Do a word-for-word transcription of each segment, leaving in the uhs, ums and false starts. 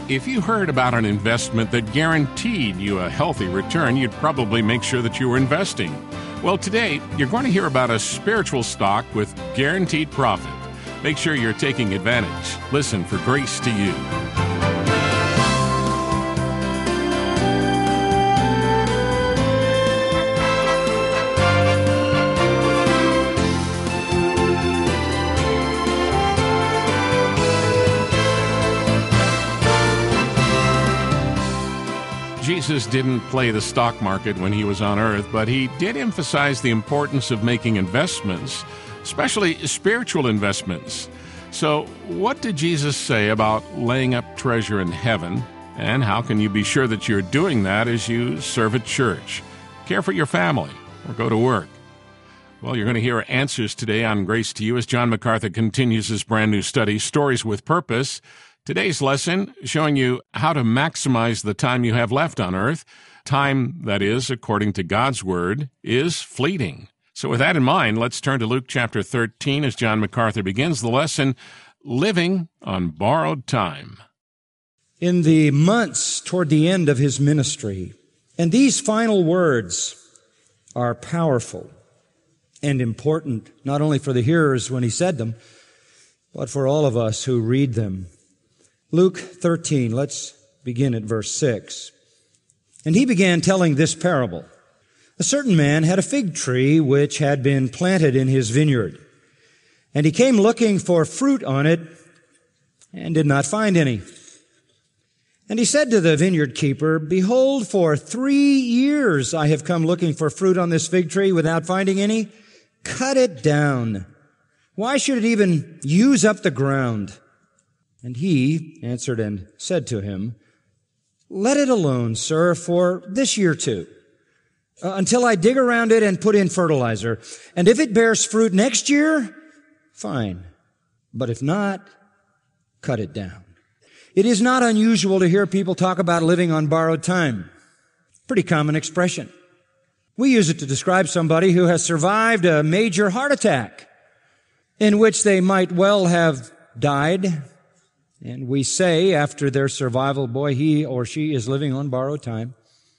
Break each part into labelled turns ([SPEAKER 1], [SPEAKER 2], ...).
[SPEAKER 1] If you heard about an investment that guaranteed you a healthy return, you'd probably make sure that you were investing. Well, today, you're going to hear about a spiritual stock with guaranteed profit. Make sure you're taking advantage. Listen for Grace to You. Jesus didn't play the stock market when he was on earth, but he did emphasize the importance of making investments, especially spiritual investments. So, what did Jesus say about laying up treasure in heaven, and how can you be sure that you're doing that as you serve at church, care for your family, or go to work? Well, you're going to hear answers today on Grace to You as John MacArthur continues his brand new study, Stories with Purpose. Today's lesson showing you how to maximize the time you have left on earth. Time, that is, according to God's Word, is fleeting. So with that in mind, let's turn to Luke chapter thirteen as John MacArthur begins the lesson, Living on Borrowed Time.
[SPEAKER 2] In the months toward the end of his ministry, and these final words are powerful and important, not only for the hearers when he said them, but for all of us who read them. Luke thirteen, let's begin at verse six. And he began telling this parable. A certain man had a fig tree which had been planted in his vineyard. And he came looking for fruit on it and did not find any. And he said to the vineyard keeper, Behold, for three years I have come looking for fruit on this fig tree without finding any. Cut it down. Why should it even use up the ground? And he answered and said to him, Let it alone, sir, for this year too, uh, until I dig around it and put in fertilizer. And if it bears fruit next year, fine. But if not, cut it down. It is not unusual to hear people talk about living on borrowed time. Pretty common expression. We use it to describe somebody who has survived a major heart attack in which they might well have died. And we say after their survival, boy, he or she is living on borrowed time.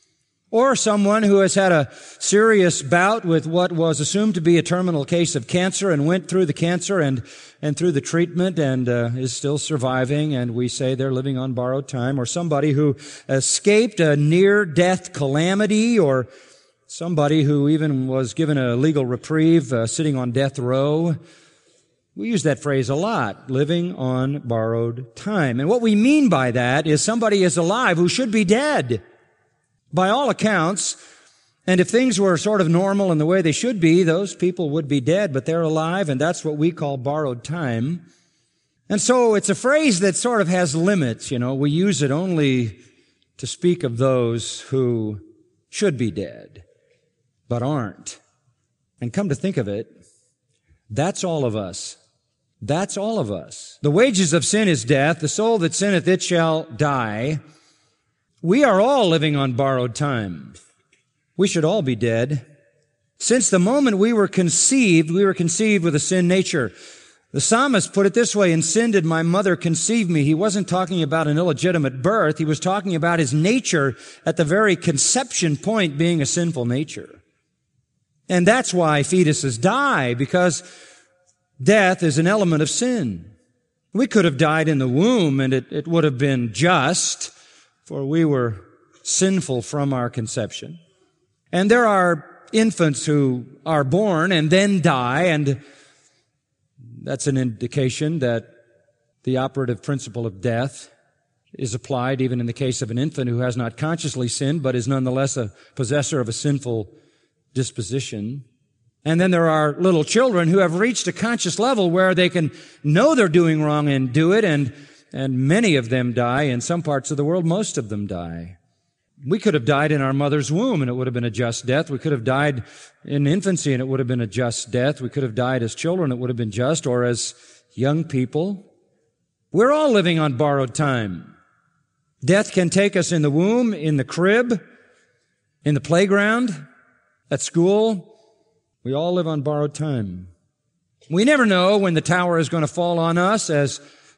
[SPEAKER 2] Or someone who has had a serious bout with what was assumed to be a terminal case of cancer and went through the cancer and, and through the treatment and uh, is still surviving, and we say they're living on borrowed time. Or somebody who escaped a near-death calamity, or somebody who even was given a legal reprieve uh, sitting on death row. We use that phrase a lot, living on borrowed time. And what we mean by that is somebody is alive who should be dead. By all accounts, and if things were sort of normal in the way they should be, those people would be dead, but they're alive, and that's what we call borrowed time. And so it's a phrase that sort of has limits, you know. We use it only to speak of those who should be dead, but aren't. And come to think of it, that's all of us. That's all of us. The wages of sin is death. The soul that sinneth, it shall die. We are all living on borrowed time. We should all be dead. Since the moment we were conceived, we were conceived with a sin nature. The psalmist put it this way, In sin did my mother conceive me. He wasn't talking about an illegitimate birth. He was talking about his nature at the very conception point being a sinful nature. And that's why fetuses die, because death is an element of sin. We could have died in the womb, and it, it would have been just, for we were sinful from our conception. And there are infants who are born and then die, and that's an indication that the operative principle of death is applied even in the case of an infant who has not consciously sinned, but is nonetheless a possessor of a sinful disposition. And then there are little children who have reached a conscious level where they can know they're doing wrong and do it, and, and many of them die. In some parts of the world, most of them die. We could have died in our mother's womb, and it would have been a just death. We could have died in infancy, and it would have been a just death. We could have died as children, it would have been just, or as young people. We're all living on borrowed time. Death can take us in the womb, in the crib, in the playground, at school. We all live on borrowed time. We never know when the tower is going to fall on us, as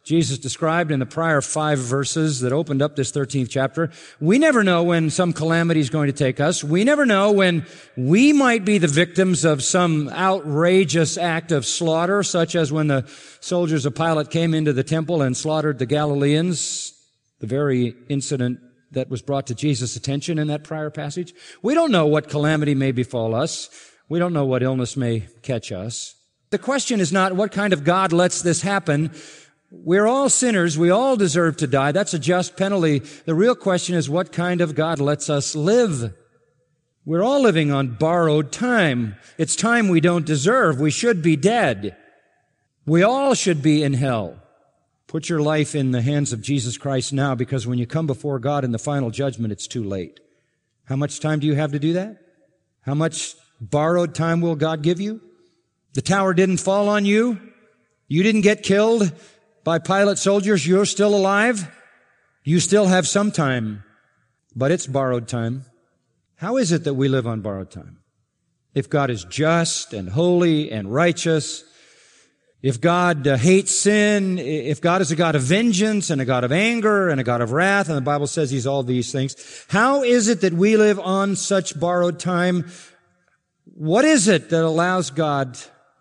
[SPEAKER 2] Jesus described in the prior five verses that opened up this thirteenth chapter. We never know when some calamity is going to take us. We never know when we might be the victims of some outrageous act of slaughter, such as when the soldiers of Pilate came into the temple and slaughtered the Galileans, the very incident that was brought to Jesus' attention in that prior passage. We don't know what calamity may befall us. We don't know what illness may catch us. The question is not what kind of God lets this happen. We're all sinners. We all deserve to die. That's a just penalty. The real question is what kind of God lets us live. We're all living on borrowed time. It's time we don't deserve. We should be dead. We all should be in hell. Put your life in the hands of Jesus Christ now, because when you come before God in the final judgment, it's too late. How much time do you have to do that? How much borrowed time will God give you? The tower didn't fall on you. You didn't get killed by Pilate soldiers. You're still alive. You still have some time, but it's borrowed time. How is it that we live on borrowed time? If God is just and holy and righteous, if God uh, hates sin, if God is a God of vengeance and a God of anger and a God of wrath, and the Bible says He's all these things, how is it that we live on such borrowed time? What is it that allows God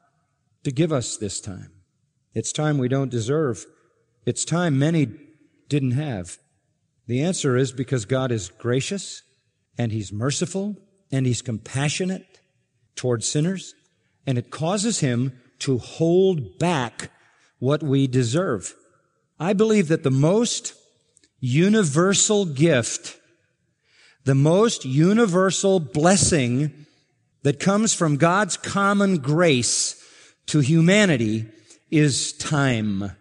[SPEAKER 2] to give us this time? It's time we don't deserve. It's time many didn't have. The answer is because God is gracious and He's merciful and He's compassionate toward sinners, and it causes Him to hold back what we deserve. I believe that the most universal gift, the most universal blessing that comes from God's common grace to humanity is time.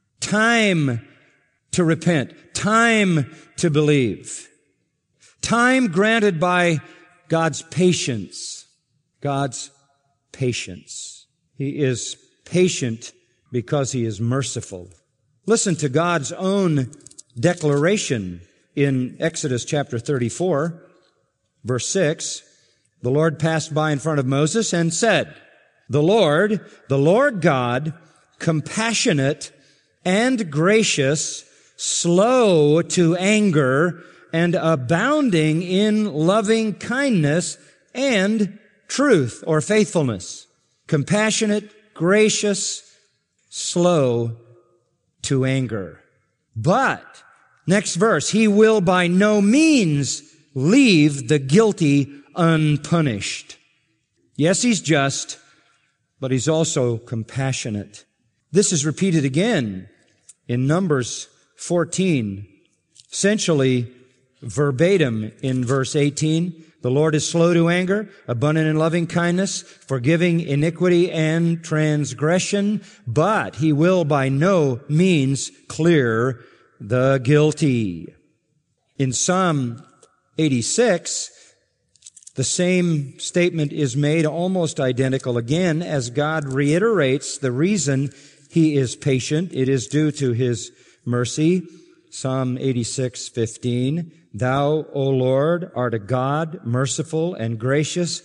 [SPEAKER 2] Time to repent. Time to believe. Time granted by God's patience. God's patience. He is patient because He is merciful. Listen to God's own declaration in Exodus chapter thirty-four, verse six. The Lord passed by in front of Moses and said, The Lord, the Lord God, compassionate and gracious, slow to anger, and abounding in loving kindness and truth or faithfulness. Compassionate, gracious, slow to anger. But, next verse, He will by no means leave the guilty unpunished. Yes, He's just, but He's also compassionate. This is repeated again in Numbers fourteen, essentially verbatim in verse eighteen. The Lord is slow to anger, abundant in loving kindness, forgiving iniquity and transgression, but He will by no means clear the guilty. In Psalm eighty-six, the same statement is made almost identical again as God reiterates the reason He is patient. It is due to His mercy. Psalm eighty-six fifteen. Thou, O Lord, art a God, merciful and gracious,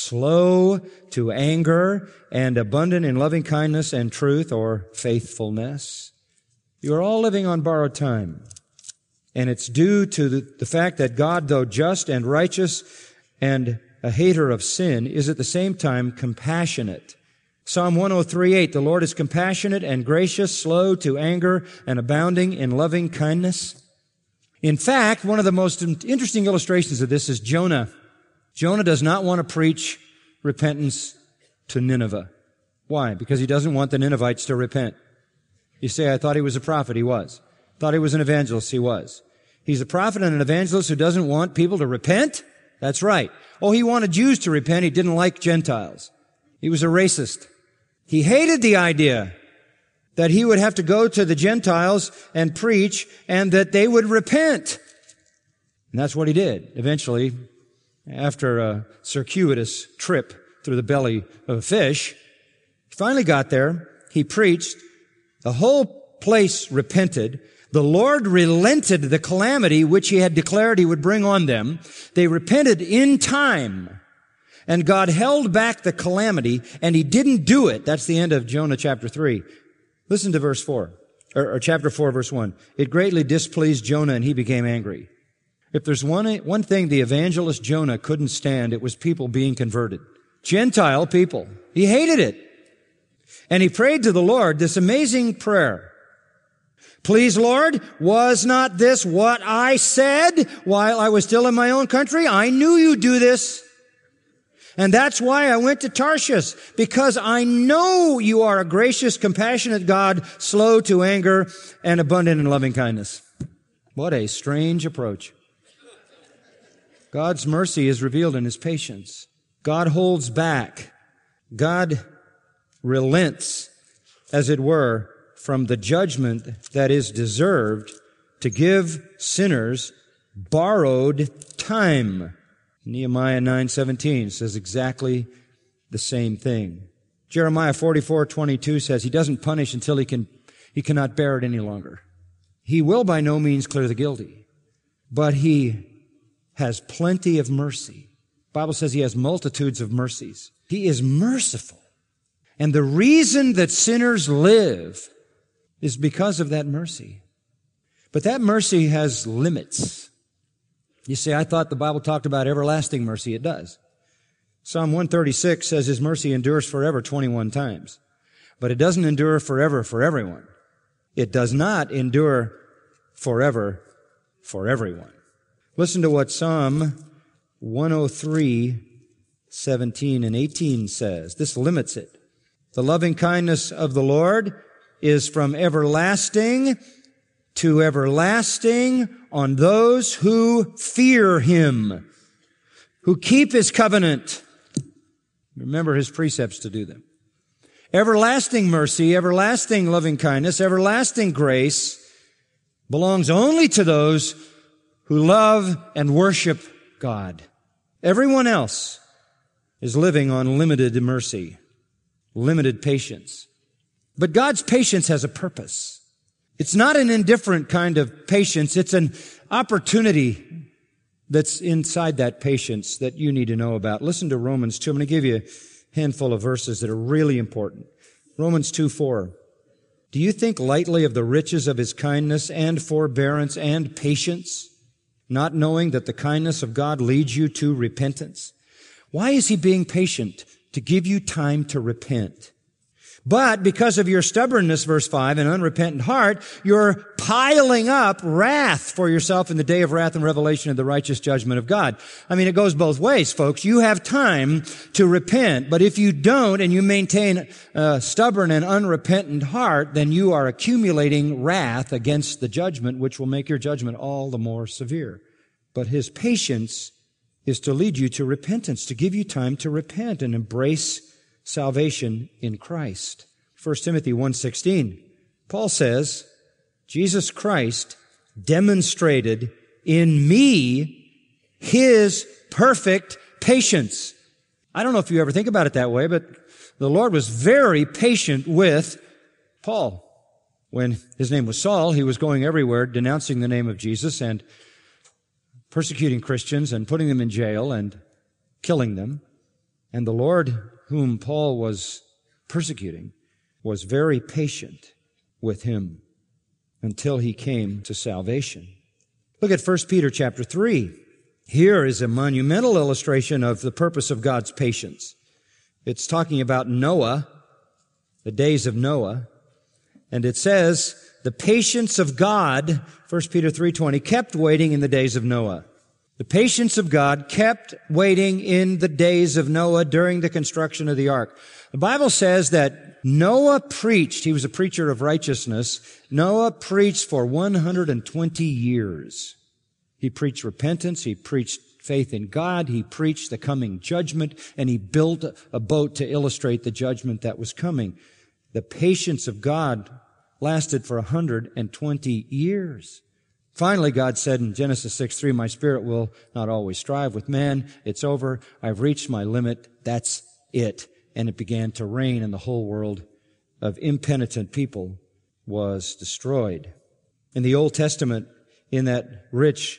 [SPEAKER 2] slow to anger, and abundant in loving kindness and truth or faithfulness. You are all living on borrowed time. And it's due to the, the fact that God, though just and righteous and a hater of sin, is at the same time compassionate. Psalm one oh three eight, the Lord is compassionate and gracious, slow to anger, and abounding in loving kindness. In fact, one of the most interesting illustrations of this is Jonah. Jonah does not want to preach repentance to Nineveh. Why? Because he doesn't want the Ninevites to repent. You say, I thought he was a prophet. He was. Thought he was an evangelist. He was. He's a prophet and an evangelist who doesn't want people to repent? That's right. Oh, he wanted Jews to repent. He didn't like Gentiles. He was a racist. He hated the idea that he would have to go to the Gentiles and preach and that they would repent. And that's what he did. Eventually, after a circuitous trip through the belly of a fish, he finally got there. He preached. The whole place repented. The Lord relented the calamity which He had declared He would bring on them. They repented in time. And God held back the calamity, and He didn't do it. That's the end of Jonah chapter three. Listen to verse four. or, or chapter four, verse one. It greatly displeased Jonah, and he became angry. If there's one, one thing the evangelist Jonah couldn't stand, it was people being converted. Gentile people. He hated it. And he prayed to the Lord this amazing prayer. Please, Lord, was not this what I said while I was still in my own country? I knew you'd do this. And that's why I went to Tarshish, because I know you are a gracious, compassionate God, slow to anger and abundant in loving kindness. What a strange approach. God's mercy is revealed in His patience. God holds back. God relents, as it were, from the judgment that is deserved to give sinners borrowed time. Nehemiah nine seventeen says exactly the same thing. Jeremiah forty-four twenty-two says He doesn't punish until He can, He cannot bear it any longer. He will by no means clear the guilty, but He has plenty of mercy. The Bible says He has multitudes of mercies. He is merciful. And the reason that sinners live is because of that mercy. But that mercy has limits. You say, I thought the Bible talked about everlasting mercy. It does. Psalm one thirty-six says His mercy endures forever twenty-one times. But it doesn't endure forever for everyone. It does not endure forever for everyone. Listen to what Psalm one oh three, seventeen and eighteen says. This limits it. The loving kindness of the Lord is from everlasting to everlasting on those who fear Him, who keep His covenant. Remember His precepts to do them. Everlasting mercy, everlasting loving kindness, everlasting grace belongs only to those who love and worship God. Everyone else is living on limited mercy, limited patience. But God's patience has a purpose. It's not an indifferent kind of patience. It's an opportunity that's inside that patience that you need to know about. Listen to Romans two. I'm going to give you a handful of verses that are really important. Romans two four. Do you think lightly of the riches of His kindness and forbearance and patience, not knowing that the kindness of God leads you to repentance? Why is He being patient? To give you time to repent. But because of your stubbornness, verse five, and unrepentant heart, you're piling up wrath for yourself in the day of wrath and revelation of the righteous judgment of God. I mean, it goes both ways, folks. You have time to repent, but if you don't and you maintain a stubborn and unrepentant heart, then you are accumulating wrath against the judgment, which will make your judgment all the more severe. But His patience is to lead you to repentance, to give you time to repent and embrace salvation in Christ. First Timothy one sixteen. Paul says, Jesus Christ demonstrated in me His perfect patience. I don't know if you ever think about it that way, but the Lord was very patient with Paul. When his name was Saul, he was going everywhere denouncing the name of Jesus and persecuting Christians and putting them in jail and killing them. And the Lord, whom Paul was persecuting, was very patient with him until he came to salvation. Look at First Peter chapter three. Here is a monumental illustration of the purpose of God's patience. It's talking about Noah, the days of Noah, and it says, the patience of God, First Peter three twenty, kept waiting in the days of Noah. The patience of God kept waiting in the days of Noah during the construction of the ark. The Bible says that Noah preached, he was a preacher of righteousness, Noah preached for one hundred twenty years. He preached repentance, he preached faith in God, he preached the coming judgment, and he built a boat to illustrate the judgment that was coming. The patience of God lasted for one hundred twenty years. Finally, God said in Genesis six three, my spirit will not always strive with man. It's over. I've reached my limit. That's it. And it began to rain, and the whole world of impenitent people was destroyed. In the Old Testament, in that rich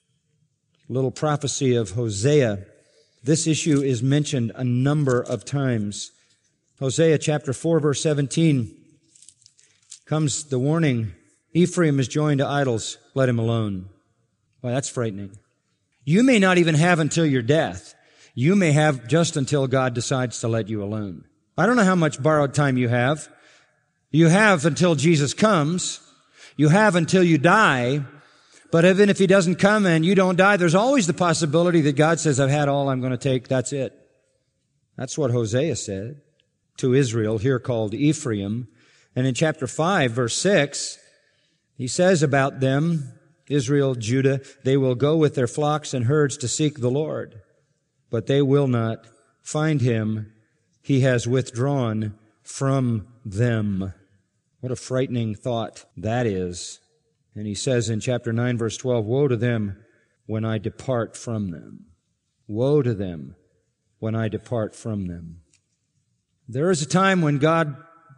[SPEAKER 2] little prophecy of Hosea, this issue is mentioned a number of times. Hosea chapter four, verse seventeen, comes the warning, Ephraim is joined to idols, let him alone. Well, that's frightening. You may not even have until your death. You may have just until God decides to let you alone. I don't know how much borrowed time you have. You have until Jesus comes. You have until you die. But even if he doesn't come and you don't die, there's always the possibility that God says, I've had all I'm going to take. That's it. That's what Hosea said to Israel, here called Ephraim. And in chapter five, verse six, he says about them, Israel, Judah, they will go with their flocks and herds to seek the Lord, but they will not find him. He has withdrawn from them. What a frightening thought that is. And he says in chapter nine, verse twelve, woe to them when I depart from them. Woe to them when I depart from them. There is a time when God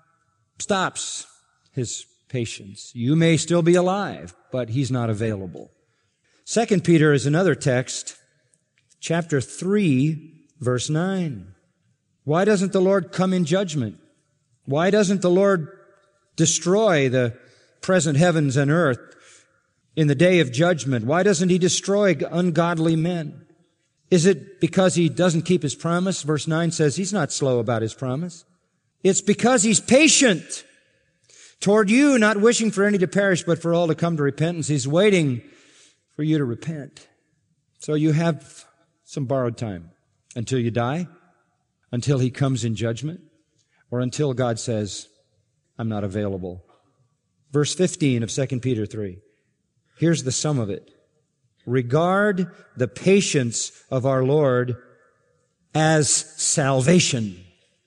[SPEAKER 2] stops his patience. You may still be alive, but he's not available. Second Peter is another text, chapter three, verse nine. Why doesn't the Lord come in judgment? Why doesn't the Lord destroy the present heavens and earth in the day of judgment? Why doesn't he destroy ungodly men? Is it because he doesn't keep his promise? Verse nine says he's not slow about his promise. It's because he's patient toward you, not wishing for any to perish, but for all to come to repentance. He's waiting for you to repent. So you have some borrowed time until you die, until he comes in judgment, or until God says, I'm not available. Verse fifteen of Second Peter three. Here's the sum of it. Regard the patience of our Lord as salvation.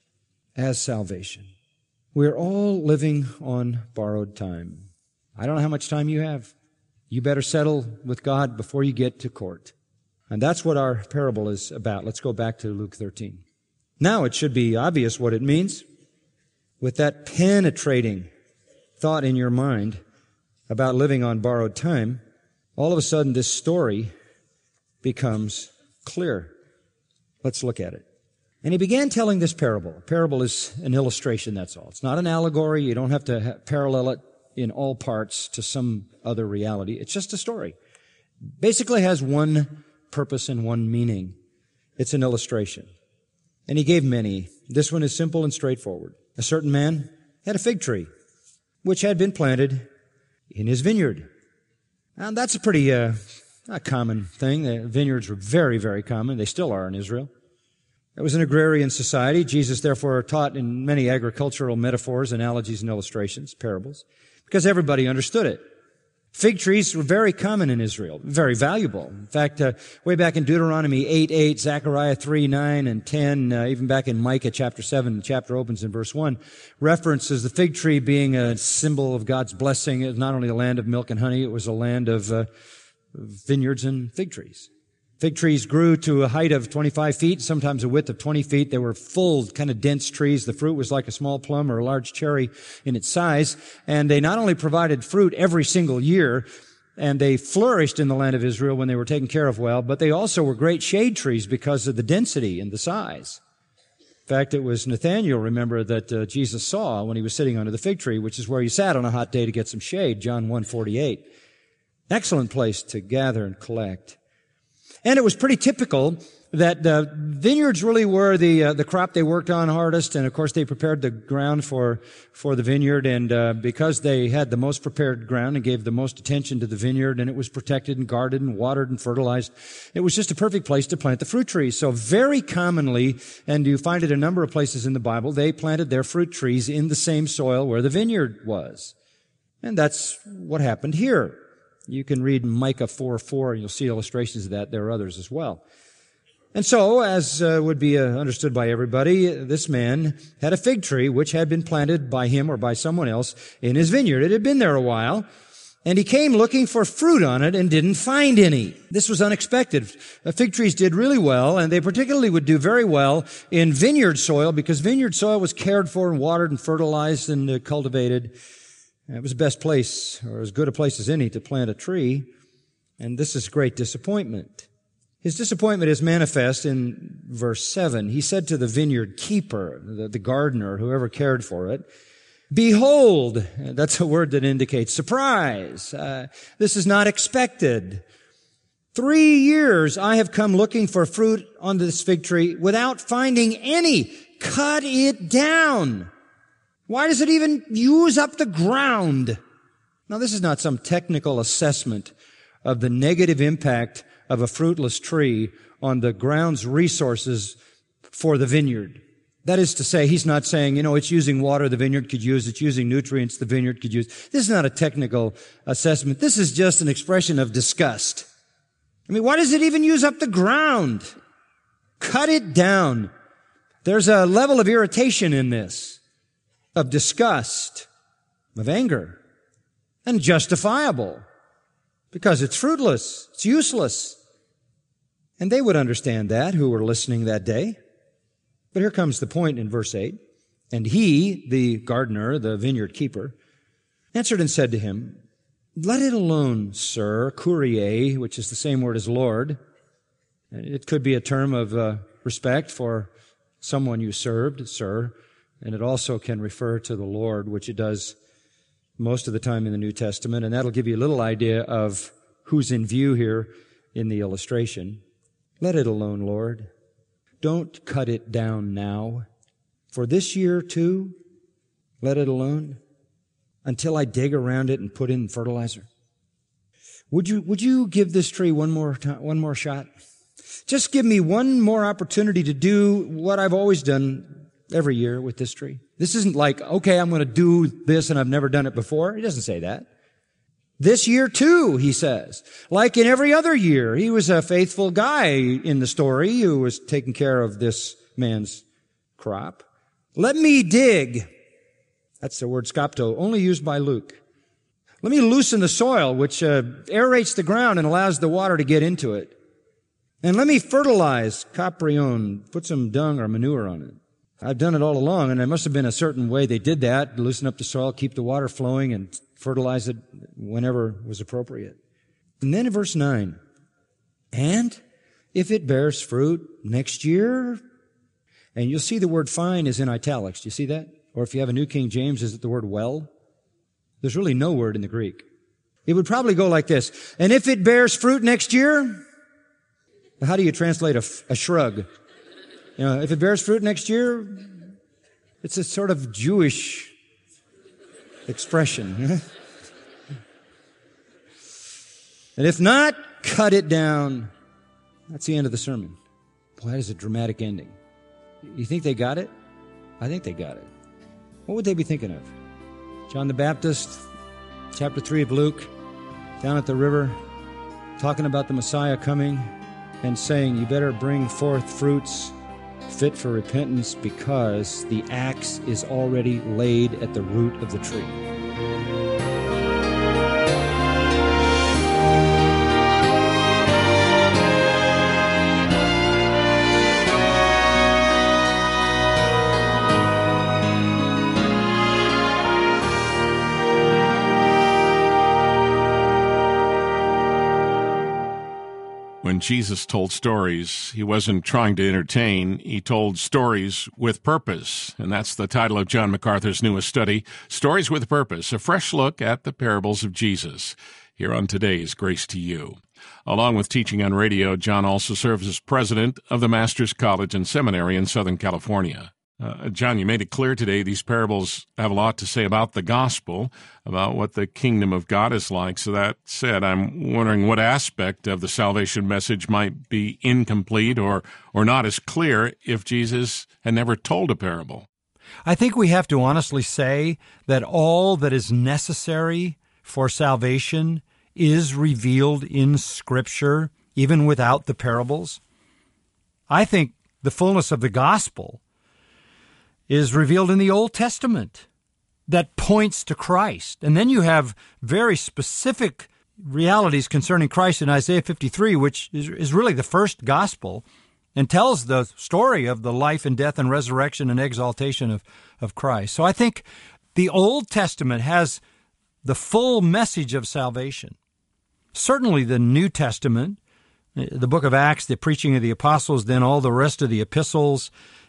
[SPEAKER 2] As salvation. We're all living on borrowed time. I don't know how much time you have. You better settle with God before you get to court. And that's what our parable is about. Let's go back to Luke thirteen. Now it should be obvious what it means. With that penetrating thought in your mind about living on borrowed time, all of a sudden this story becomes clear. Let's look at it. And he began telling this parable. A parable is an illustration, that's all. It's not an allegory. You don't have to ha- parallel it in all parts to some other reality. It's just a story. Basically has one purpose and one meaning. It's an illustration. And he gave many. This one is simple and straightforward. A certain man had a fig tree, which had been planted in his vineyard. And that's a pretty uh, a common thing. The vineyards were very, very common. They still are in Israel. It was an agrarian society. Jesus, therefore, taught in many agricultural metaphors, analogies, and illustrations, parables, because everybody understood it. Fig trees were very common in Israel, very valuable. In fact, uh, way back in Deuteronomy eight eight, Zechariah three nine, and ten, uh, even back in Micah chapter seven, the chapter opens in verse one, references the fig tree being a symbol of God's blessing. It was not only a land of milk and honey, it was a land of uh, vineyards and fig trees. Fig trees grew to a height of twenty-five feet, sometimes a width of twenty feet. They were full, kind of dense trees. The fruit was like a small plum or a large cherry in its size. And they not only provided fruit every single year, and they flourished in the land of Israel when they were taken care of well, but they also were great shade trees because of the density and the size. In fact, it was Nathanael, remember, that uh, Jesus saw when he was sitting under the fig tree, which is where he sat on a hot day to get some shade, John one forty-eight. Excellent place to gather and collect. And it was pretty typical that uh, vineyards really were the uh, the crop they worked on hardest, and of course they prepared the ground for for the vineyard. And uh, because they had the most prepared ground and gave the most attention to the vineyard, and it was protected and guarded and watered and fertilized, it was just a perfect place to plant the fruit trees. So very commonly, and you find it a number of places in the Bible, they planted their fruit trees in the same soil where the vineyard was, and that's what happened here. You can read Micah four four, and you'll see illustrations of that. There are others as well. And so, as uh, would be uh, understood by everybody, this man had a fig tree which had been planted by him or by someone else in his vineyard. It had been there a while, and he came looking for fruit on it and didn't find any. This was unexpected. Uh, fig trees did really well, and they particularly would do very well in vineyard soil because vineyard soil was cared for and watered and fertilized and uh, cultivated. It was the best place, or as good a place as any, to plant a tree. And this is great disappointment. His disappointment is manifest in verse seven. He said to the vineyard keeper, the, the gardener, whoever cared for it, Behold, that's a word that indicates surprise. Uh, this is not expected. Three years I have come looking for fruit on this fig tree without finding any. Cut it down. Why does it even use up the ground? Now, this is not some technical assessment of the negative impact of a fruitless tree on the ground's resources for the vineyard. That is to say, he's not saying, you know, it's using water the vineyard could use, it's using nutrients the vineyard could use. This is not a technical assessment. This is just an expression of disgust. I mean, why does it even use up the ground? Cut it down. There's a level of irritation in this, of disgust, of anger, and justifiable, because it's fruitless, it's useless. And they would understand that, who were listening that day. But here comes the point in verse eight. And he, the gardener, the vineyard keeper, answered and said to him, let it alone, sir, Kyrie, which is the same word as Lord. It could be a term of uh, respect for someone you served, sir, and it also can refer to the Lord, which it does most of the time in the New Testament, and that'll give you a little idea of who's in view here in the illustration. Let it alone, Lord. Don't cut it down now. For this year, too, let it alone until I dig around it and put in fertilizer. Would you, would you give this tree one more time, one more shot? Just give me one more opportunity to do what I've always done every year with this tree. This isn't like, okay, I'm going to do this and I've never done it before. He doesn't say that. This year too, he says. Like in every other year, he was a faithful guy in the story who was taking care of this man's crop. Let me dig. That's the word skopto, only used by Luke. Let me loosen the soil, which uh, aerates the ground and allows the water to get into it. And let me fertilize, kaprion, put some dung or manure on it. I've done it all along, and there must have been a certain way they did that, loosen up the soil, keep the water flowing, and fertilize it whenever was appropriate. And then in verse nine, and if it bears fruit next year, and you'll see the word fine is in italics. Do you see that? Or if you have a New King James, is it the word well? There's really no word in the Greek. It would probably go like this. And if it bears fruit next year, how do you translate a, a shrug? You know, if it bears fruit next year, it's a sort of Jewish expression. And if not, cut it down. That's the end of the sermon. Boy, that is a dramatic ending. You think they got it? I think they got it. What would they be thinking of? John the Baptist, chapter three of Luke, down at the river, talking about the Messiah coming and saying, you better bring forth fruits fit for repentance because the axe is already laid at the root of the tree.
[SPEAKER 1] When Jesus told stories, he wasn't trying to entertain. He told stories with purpose. And that's the title of John MacArthur's newest study, Stories with Purpose, a fresh look at the parables of Jesus, here on today's Grace to You. Along with teaching on radio, John also serves as president of the Master's College and Seminary in Southern California. Uh, John, you made it clear today these parables have a lot to say about the gospel, about what the kingdom of God is like. So that said, I'm wondering what aspect of the salvation message might be incomplete or, or not as clear if Jesus had never told a parable.
[SPEAKER 3] I think we have to honestly say that all that is necessary for salvation is revealed in Scripture, even without the parables. I think the fullness of the gospel is revealed in the Old Testament that points to Christ. And then you have very specific realities concerning Christ in Isaiah fifty-three, which is, is really the first gospel and tells the story of the life and death and resurrection and exaltation of, of Christ. So I think the Old Testament has the full message of salvation. Certainly the New Testament, the book of Acts, the preaching of the apostles, then all the rest of the epistles,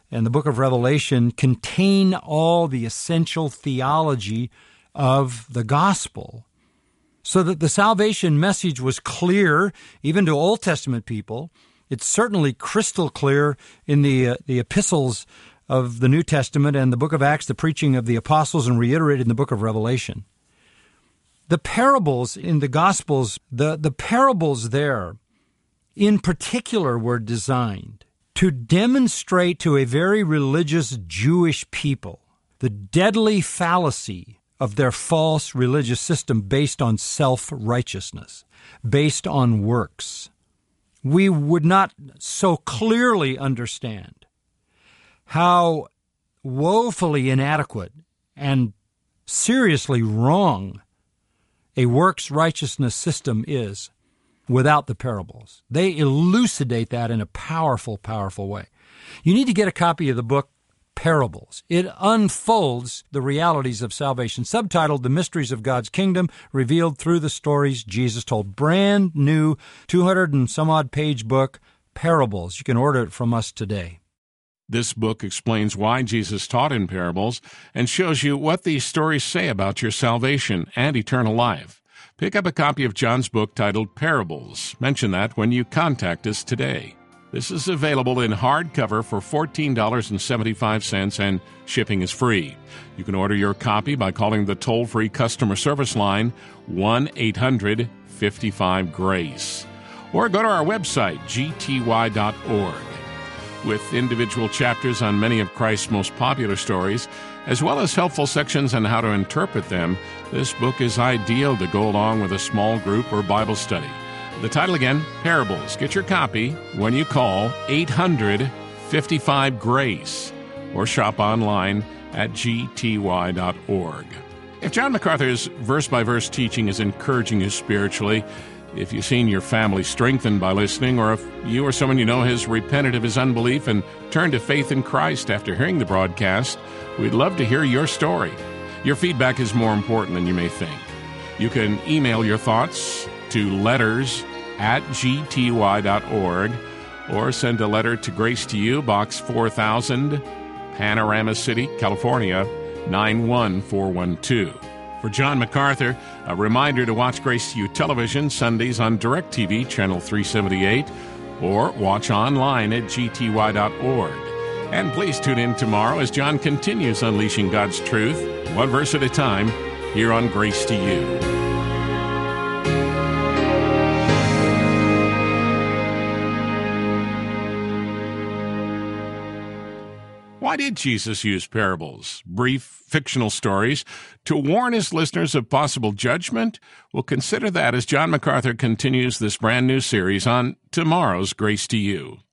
[SPEAKER 3] and the book of Revelation contain all the essential theology of the gospel, so that the salvation message was clear even to Old Testament people. It's certainly crystal clear in the uh, the epistles of the New Testament and the book of Acts, the preaching of the apostles, and reiterated in the book of Revelation. The parables in the Gospels, the, the parables there in particular were designed to demonstrate to a very religious Jewish people the deadly fallacy of their false religious system based on self-righteousness, based on works. We would not so clearly understand how woefully inadequate and seriously wrong a works righteousness system is without the parables. They elucidate that in a powerful, powerful way. You need to get a copy of the book Parables. It unfolds the realities of salvation, subtitled The Mysteries of God's Kingdom, revealed through the stories Jesus told. Brand new two hundred and some odd page book, Parables. You can order it from us today.
[SPEAKER 1] This book explains why Jesus taught in parables and shows you what these stories say about your salvation and eternal life. Pick up a copy of John's book titled Parables. Mention that when you contact us today. This is available in hardcover for fourteen dollars and seventy-five cents, and shipping is free. You can order your copy by calling the toll-free customer service line one eight hundred fifty-five GRACE, or go to our website, g t y dot org. With individual chapters on many of Christ's most popular stories, as well as helpful sections on how to interpret them, this book is ideal to go along with a small group or Bible study. The title again, Parables. Get your copy when you call eight hundred fifty-five GRACE or shop online at g t y dot org. If John MacArthur's verse-by-verse teaching is encouraging you spiritually, if you've seen your family strengthened by listening, or if you or someone you know has repented of his unbelief and turned to faith in Christ after hearing the broadcast, we'd love to hear your story. Your feedback is more important than you may think. You can email your thoughts to letters at g t y dot org, or send a letter to Grace to You, Box four thousand, Panorama City, California, nine one four one two. For John MacArthur, a reminder to watch Grace to You television Sundays on DirecTV, Channel three seventy-eight, or watch online at g t y dot org. And please tune in tomorrow as John continues unleashing God's truth, one verse at a time, here on Grace to You. Why did Jesus use parables, brief fictional stories, to warn his listeners of possible judgment? We'll consider that as John MacArthur continues this brand new series on tomorrow's Grace to You.